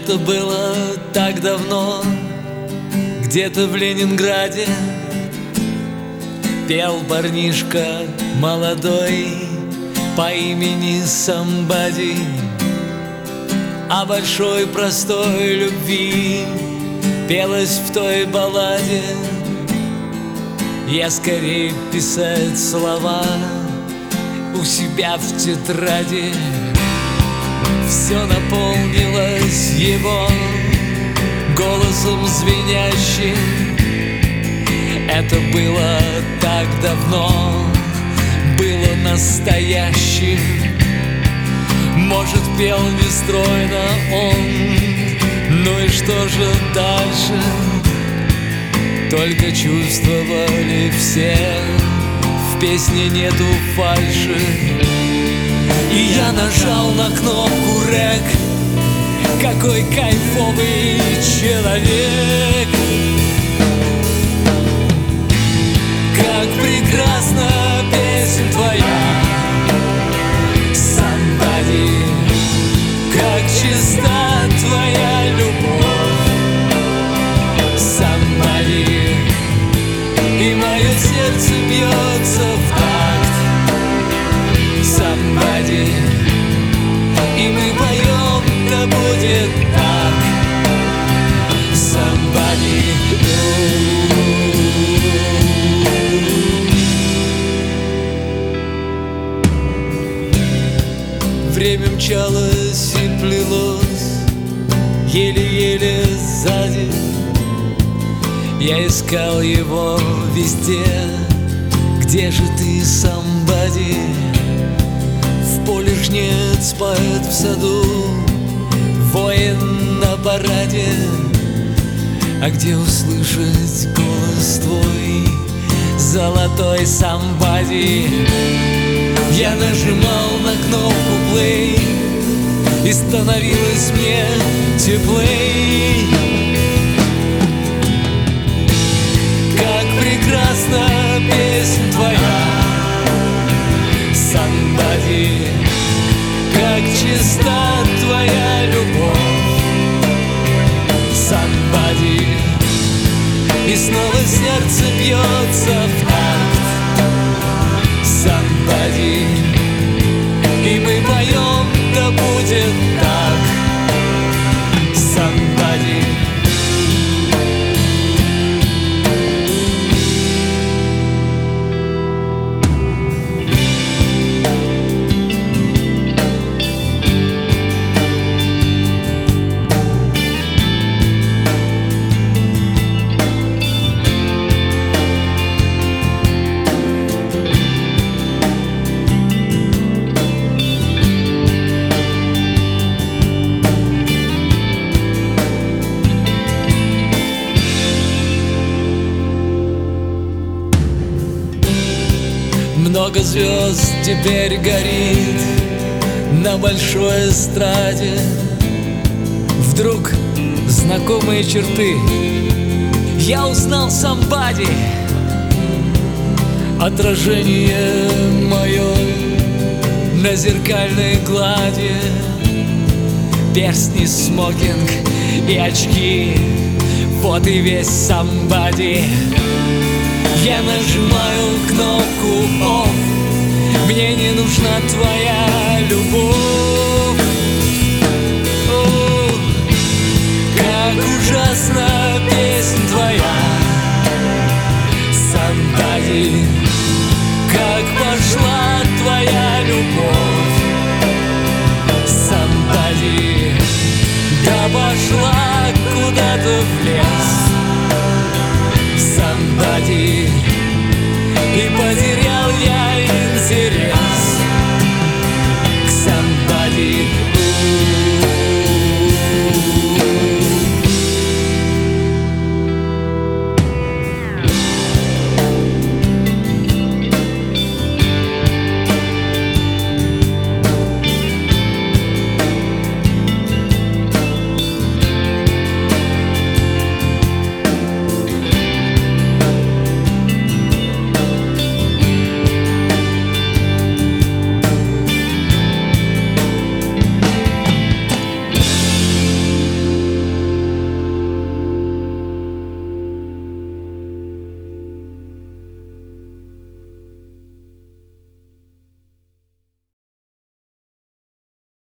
Это было так давно, где-то в Ленинграде. Пел парнишка молодой по имени Somebody о большой простой любви. Пелось в той балладе: я скорее писать слова у себя в тетради. Все наполнилось его голосом звенящим. Это было так давно, было настоящим. Может, пел нестройно он, ну и что же дальше? Только чувствовали все, в песне нету фальши. И я нажал на кнопку рек. Какой кайфовый человек! Как прекрасна песня твоя, Somebody, как чиста твоя любовь, Somebody, и мое сердце бьется в такт, Somebody, и мы поем, да будет так, Somebody. Время мчалось и плелось еле-еле сзади. Я искал его везде. Где же ты, Somebody? В поле жнец поет в саду, воин на параде. А где услышать голос твой, золотой Somebody? Я нажимал на кнопку play, и становилось мне теплей. Как прекрасна песня твоя, Somebody, как чиста твоя любовь, Somebody, и снова сердце бьется в такт, Somebody, и мы поем, да будет так, Somebody. Много звезд теперь горит на большой эстраде. Вдруг знакомые черты я узнал Somebody. Отражение мое на зеркальной глади, перстни, смокинг и очки, вот и весь Somebody. Я нажимаю кнопку off, мне не нужна твоя любовь. О, как ужасна песня твоя, Somebody, как пошла твоя любовь, Somebody, да пошла куда-то в лес, Somebody, и потеряла